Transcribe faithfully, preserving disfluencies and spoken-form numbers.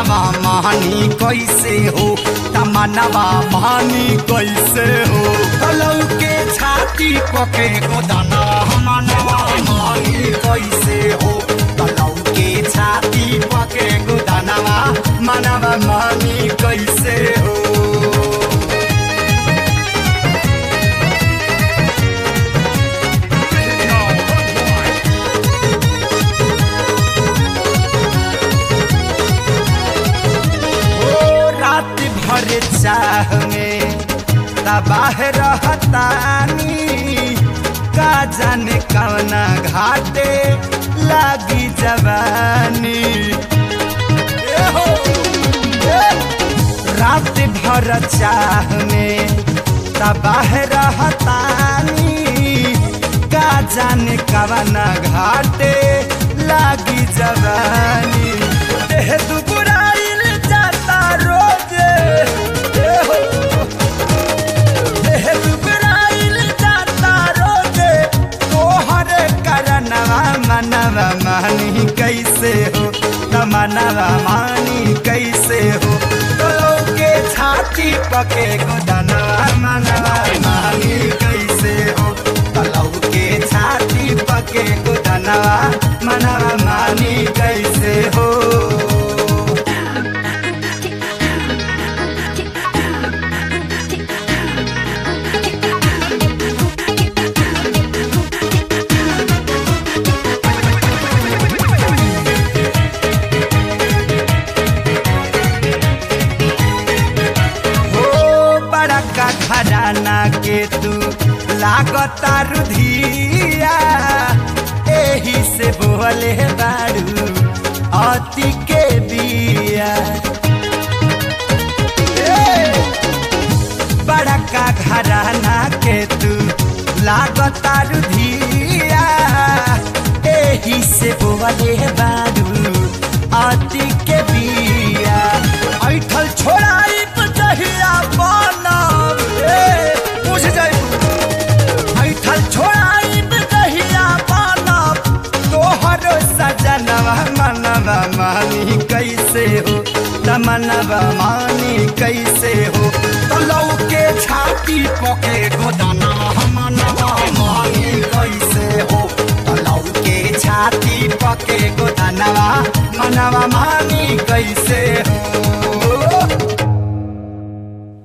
तमन्नावा मानी कैसे हो तमन्नावा मानी कैसे हो तलौ के छाती पके गोदाना मनवा मानी कैसे हो तलौ के छाती पके गोदाना मनवा मानी कैसे हो भर चाह में तबाह रहतानी का जाने कवना घाटे लागी जवानी ए हो, ए। रात भर चाह में तबाह रहतानी का जाने कवना घाटे लागी जवानी देह दुबुराइल जाता रोज मनवा मानी कैसे हो तमन्नावा मानी कैसे हो तलौ के छाती पके गोदानवा मनवा मानी कैसे हो तलौ के छाती पके गोदानवा मनवा मानी कैसे हो घराना के तू लागता रुधिया एही से बोले बारू अति के बिया बड़ा का घराना के तू लागता रुधिया एही से बोले बारू अति के बिया ऐठल छोड़ाई चाहिया पाना पूछ जाए ऐठल छोड़ाई दहिया पाना तोहर सजनवा मनवा मानी कैसे हो तमन्नावा मानी कैसे हो तलौ के छाती पके गोदा